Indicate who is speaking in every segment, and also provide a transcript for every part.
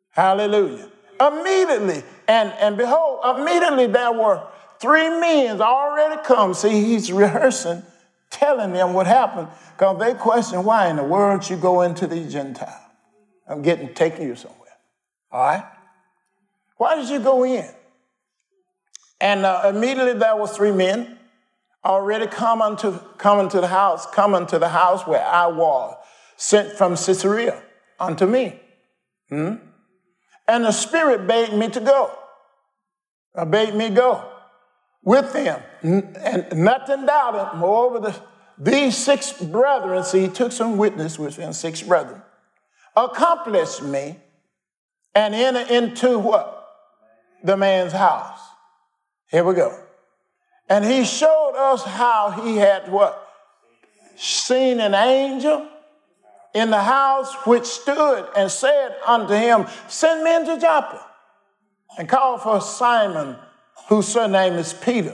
Speaker 1: Hallelujah. Immediately, and behold, immediately there were 3 men already come. See, he's rehearsing, telling them what happened, because they question why in the world you go into the Gentile. I'm taking you somewhere. All right? Why did you go in? And immediately there were 3 men already coming to the house where I was, sent from Caesarea unto me. And the Spirit bade me to go. Bade me go with them. And nothing doubted. Moreover, these 6 brethren, see, he took some witness with him, 6 brethren, accomplished me and entered into what? The man's house. Here we go. And he showed us how he had what? Seen an angel in the house which stood and said unto him, send men to Joppa and call for Simon, whose surname is Peter,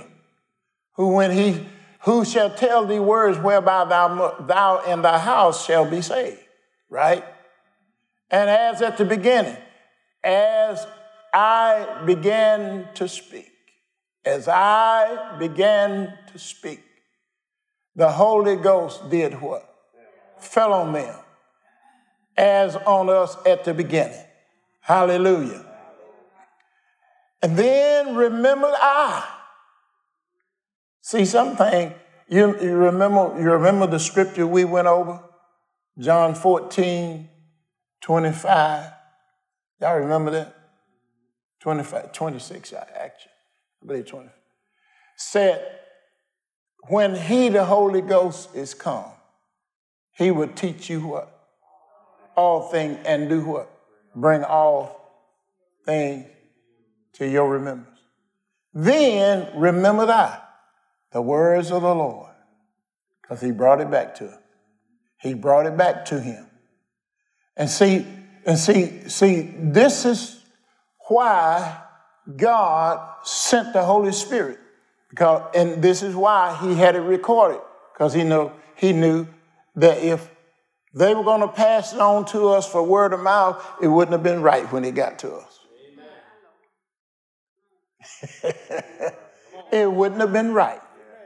Speaker 1: who shall tell thee words whereby thou and thy house shall be saved. Right? And as at the beginning, as I began to speak, the Holy Ghost did what? Fell on them, as on us at the beginning. Hallelujah. And then remembered I. See something, you remember the scripture we went over? John 14:25. Y'all remember that? 26, actually. I believe 20. Said, when he, the Holy Ghost, is come, he will teach you what? All things, and do what? Bring all things to your remembrance. Then remembered I the words of the Lord, because he brought it back to him. He brought it back to him. And see, this is why God sent the Holy Spirit. And this is why he had it recorded, because he knew that if they were going to pass it on to us for word of mouth, it wouldn't have been right when it got to us. It wouldn't have been right.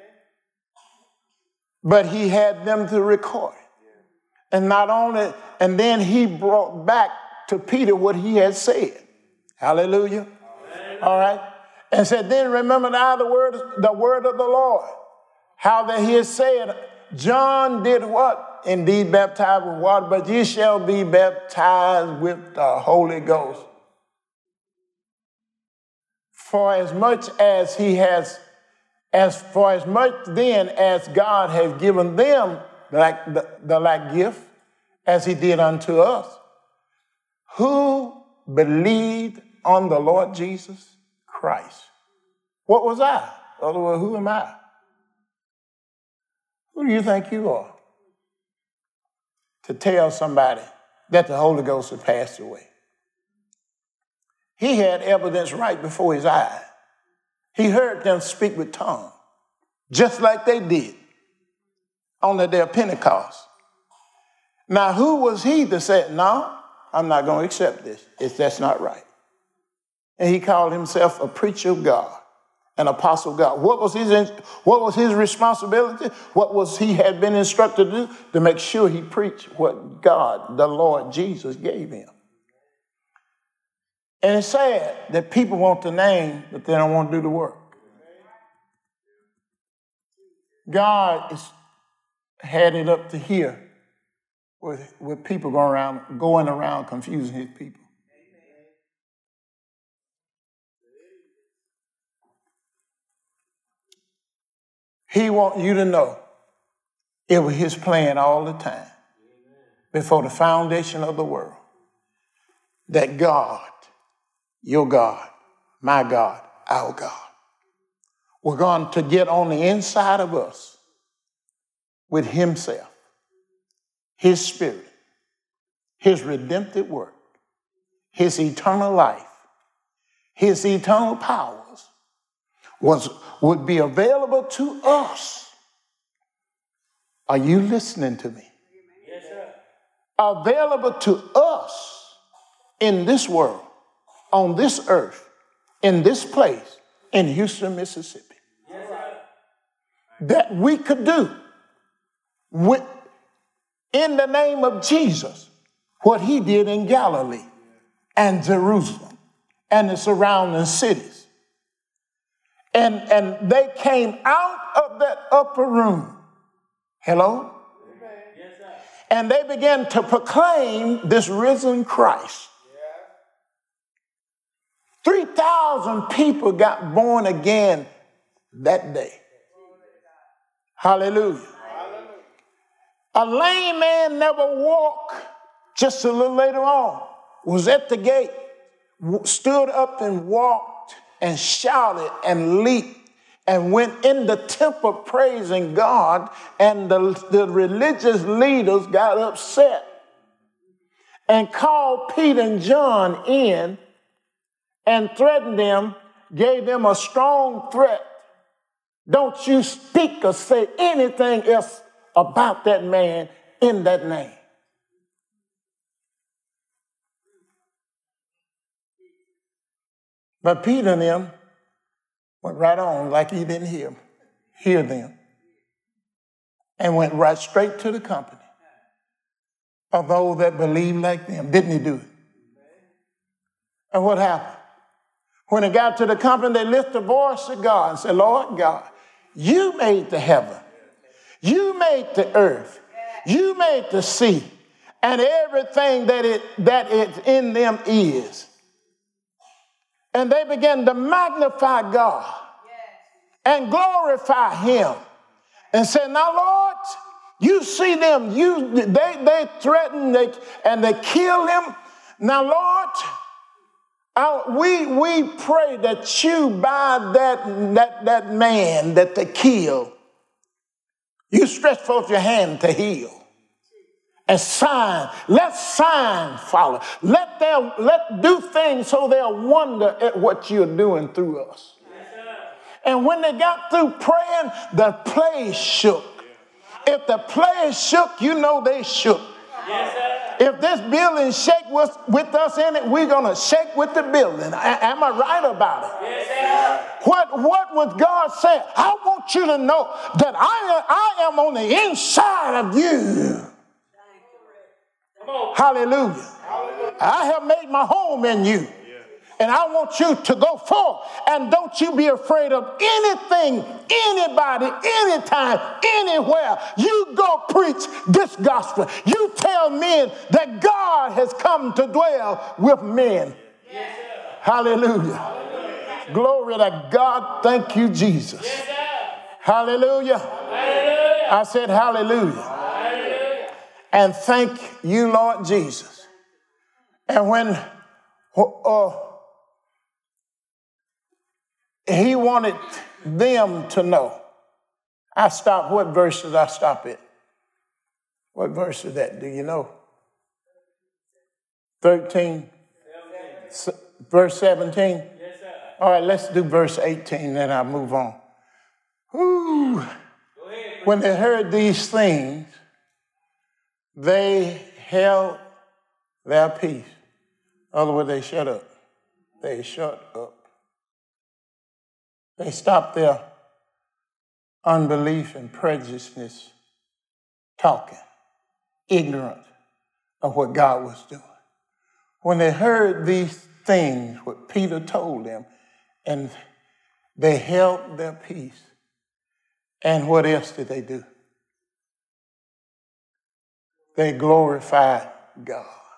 Speaker 1: But he had them to record it. And then he brought back to Peter what he had said. Hallelujah. All right. And said, then remember now the word of the Lord, how that he has said, John did what? Indeed baptized with water, but ye shall be baptized with the Holy Ghost. For as much then as God has given them the like gift, as he did unto us, who believed on the Lord Jesus Christ. What was I? In other words, who am I? Who do you think you are to tell somebody that the Holy Ghost had passed away? He had evidence right before his eyes. He heard them speak with tongues, just like they did on the day of Pentecost. Now, who was he that said, no, I'm not going to accept this. That's not right. And he called himself a preacher of God, an apostle of God. What was his responsibility? What was he had been instructed to do? To make sure he preached what God, the Lord Jesus, gave him. And it's sad that people want the name, but they don't want to do the work. God had it up to here with people going around confusing his people. He wants you to know it was his plan all the time, before the foundation of the world, that God, your God, my God, our God, we're going to get on the inside of us with himself, his spirit, his redemptive work, his eternal life, his eternal powers would be available to us. Are you listening to me? Yes, sir. Available to us in this world, on this earth, in this place, in Houston, Mississippi, that we could do in the name of Jesus what he did in Galilee and Jerusalem and the surrounding cities. And they came out of that upper room. Hello? Yes, sir. And they began to proclaim this risen Christ. 3,000 people got born again that day. Hallelujah. A lame man never walked. Just a little later on, was at the gate, stood up and walked and shouted and leaped and went in the temple praising God, and the religious leaders got upset and called Peter and John in and threatened them, gave them a strong threat. Don't you speak or say anything else about that man in that name. But Peter and them went right on like he didn't hear them, and went right straight to the company of those that believed like them. Didn't he do it? And what happened? When they got to the company, they lifted the voice to God and said, Lord God, you made the heaven. You made the earth. You made the sea and everything that it in them is. And they began to magnify God and glorify him and say, now, Lord, you see them. They threaten and they kill him. Now, Lord, we pray that you, by that man that they killed, you stretch forth your hand to heal. And let sign follow. Let do things so they'll wonder at what you're doing through us. And when they got through praying, the place shook. If the place shook, you know they shook. If this building shake with us in it, we're going to shake with the building. Am I right about it? Yes, what was God saying? I want you to know that I am on the inside of you. Hallelujah. I have made my home in you. And I want you to go forth. And don't you be afraid of anything, anybody, anytime, anywhere. You go preach this gospel. You tell men that God has come to dwell with men. Yes, hallelujah. Hallelujah. Glory to God. Thank you, Jesus. Yes, hallelujah. Hallelujah. I said hallelujah. Hallelujah. And thank you, Lord Jesus. And when he wanted them to know. What verse did I stop at? What verse is that? Do you know? 13? Verse 17? Yes, sir. All right, let's do verse 18, then I'll move on. Woo. When they heard these things, they held their peace. In other words, they shut up. They shut up. They stopped their unbelief and prejudiceness, talking, ignorant of what God was doing. When they heard these things, what Peter told them, and they held their peace. And what else did they do? They glorified God.